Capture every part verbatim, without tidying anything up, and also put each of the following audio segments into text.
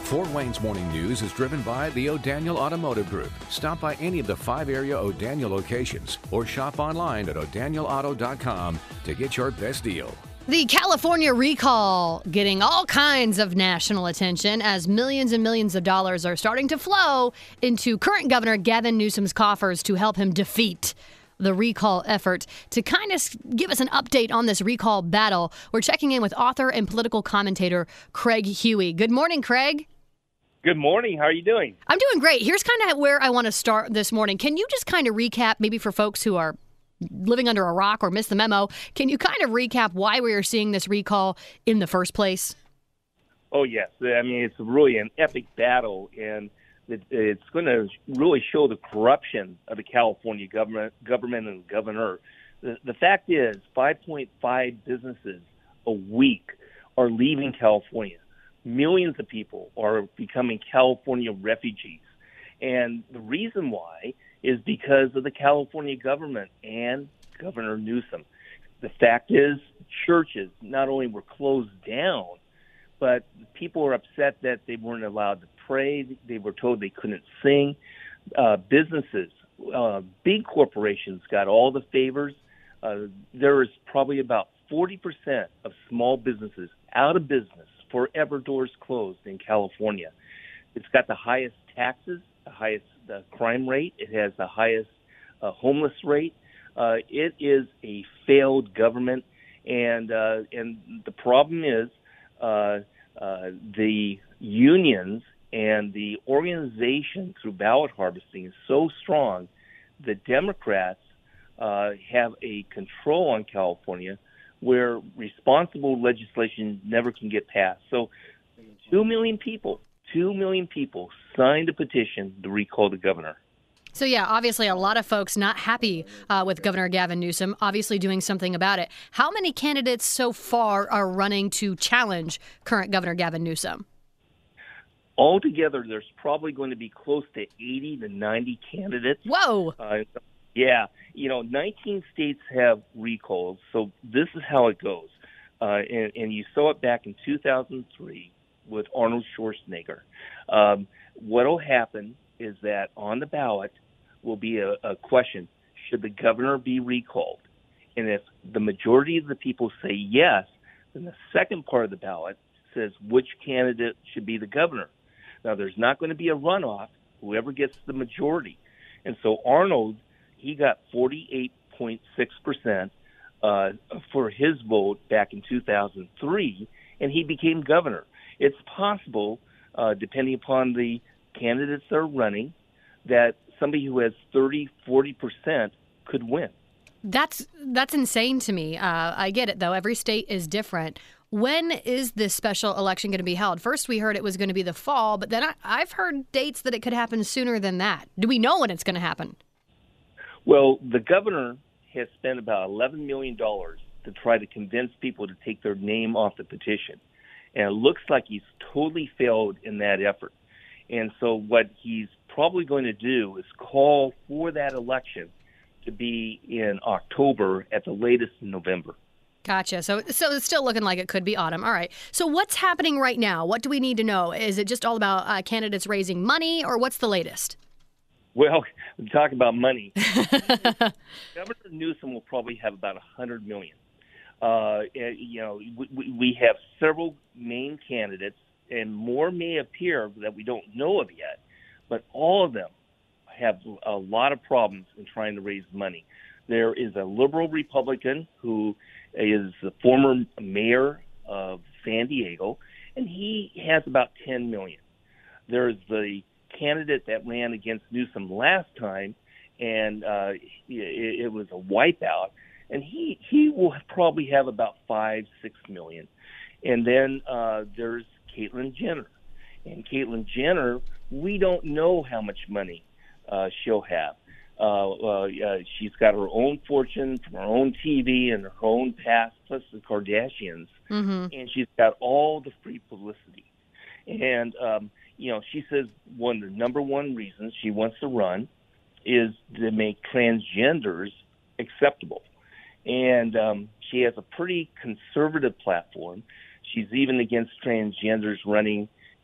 Fort Wayne's Morning News is driven by the O'Daniel Automotive Group. Stop by any of the five area O'Daniel locations or shop online at o'daniel auto dot com to get your best deal. The California recall getting all kinds of national attention as millions and millions of dollars are starting to flow into current Governor Gavin Newsom's coffers to help him defeat the recall effort. To kind of give us an update on this recall battle, we're checking in with author and political commentator Craig Huey. Good morning, Craig. Good morning. How are you doing? I'm doing great. Here's kind of where I want to start this morning. Can you just kind of recap, maybe for folks who are living under a rock or missed the memo, can you kind of recap why we are seeing this recall in the first place? Oh, yes. I mean, it's really an epic battle, and it, it's going to really show the corruption of the California government, government and governor. The, the fact is, five point five businesses a week are leaving California. Millions of people are becoming California refugees. And the reason why is because of the California government and Governor Newsom. The fact is, churches not only were closed down, but people are upset that they weren't allowed to pray. They were told they couldn't sing. Uh, businesses, uh, big corporations got all the favors. Uh, there is probably about forty percent of small businesses out of business, forever doors closed in California. It's got the highest taxes, the highest uh, crime rate. It has the highest uh, homeless rate. Uh, it is a failed government, and uh, and the problem is uh, uh, the unions and the organization through ballot harvesting is so strong that Democrats uh, have a control on California where responsible legislation never can get passed. So two million people, two million people signed a petition to recall the governor. So, yeah, obviously a lot of folks not happy uh, with Governor Gavin Newsom, obviously doing something about it. How many candidates so far are running to challenge current Governor Gavin Newsom? Altogether, there's probably going to be close to eighty to ninety candidates. Whoa. Uh, yeah. You know, nineteen states have recalls, so this is how it goes. Uh, and, and you saw it back in two thousand three with Arnold Schwarzenegger. Um, what will happen is that on the ballot will be a, a question, should the governor be recalled? And if the majority of the people say yes, then the second part of the ballot says which candidate should be the governor. Now, there's not going to be a runoff, whoever gets the majority. And so Arnold, he got forty-eight point six percent uh, for his vote back in two thousand three, and he became governor. It's possible, uh, depending upon the candidates that are running, that somebody who has thirty, forty percent could win. That's that's insane to me. Uh, I get it, though. Every state is different. When is this special election going to be held? First, we heard it was going to be the fall, but then I, I've heard dates that it could happen sooner than that. Do we know when it's going to happen? Well, the governor has spent about eleven million dollars to try to convince people to take their name off the petition. And it looks like he's totally failed in that effort. And so what he's probably going to do is call for that election to be in October, at the latest in November. Gotcha. So so it's still looking like it could be autumn. All right. So what's happening right now? What do we need to know? Is it just all about uh, candidates raising money, or what's the latest? Well, talk about money. Governor Newsom will probably have about one hundred million dollars. Uh, you know, we, we have several main candidates, and more may appear that we don't know of yet, but all of them have a lot of problems in trying to raise money. There is a liberal Republican who is the former mayor of San Diego, and he has about ten million dollars. There's the candidate that ran against Newsom last time, and uh, it, it was a wipeout, and he, he will probably have about five, six million. And then uh, there's Caitlyn Jenner. And Caitlyn Jenner, we don't know how much money uh, she'll have. Uh, uh, uh, she's got her own fortune from her own T V and her own past, plus the Kardashians, mm-hmm. and she's got all the free publicity. And, um, you know, she says one of the number one reasons she wants to run is to make transgenders acceptable. And um, she has a pretty conservative platform. She's even against transgenders running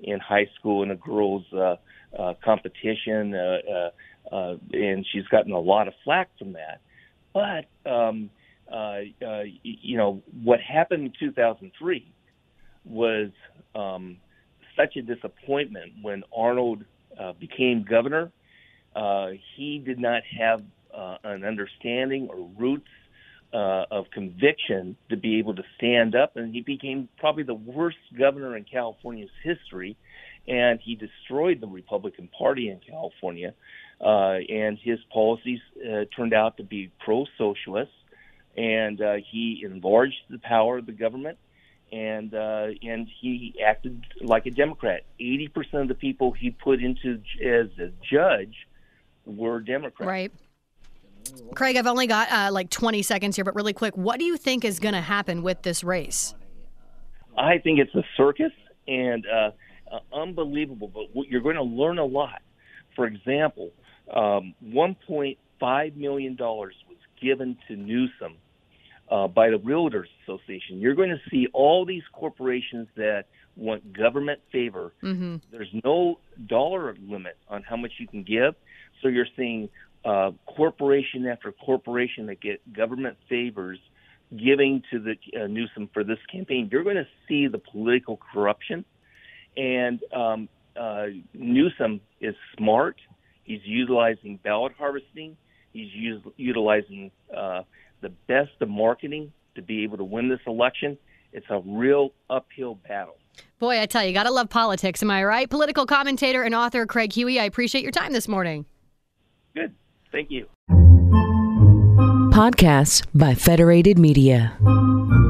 in high school in a girls' uh, uh, competition, uh, uh, uh, and she's gotten a lot of flack from that. But um, uh, uh, you know, what happened in two thousand three was um, such a disappointment when Arnold uh, became governor. Uh, he did not have uh, an understanding or roots uh, of conviction to be able to stand up, and he became probably the worst governor in California's history, and he destroyed the Republican Party in California, uh, and his policies uh, turned out to be pro-socialist, and uh, he enlarged the power of the government, and uh, and he acted like a Democrat. eighty percent of the people he put into as a judge were Democrats. Right. Craig, I've only got uh, like twenty seconds here, but really quick, what do you think is going to happen with this race? I think it's a circus and uh, uh, unbelievable, but you're going to learn a lot. For example, um, one point five million dollars was given to Newsom uh, by the Realtors Association. You're going to see all these corporations that want government favor. Mm-hmm. There's no dollar limit on how much you can give. So you're seeing uh, corporation after corporation that get government favors giving to the uh, Newsom for this campaign. You're going to see the political corruption. And um, uh, Newsom is smart. He's utilizing ballot harvesting. He's us- utilizing uh, the best of marketing to be able to win this election. It's a real uphill battle. Boy, I tell you, you got to love politics. Am I right? Political commentator and author Craig Huey, I appreciate your time this morning. Good. Thank you. Podcasts by Federated Media.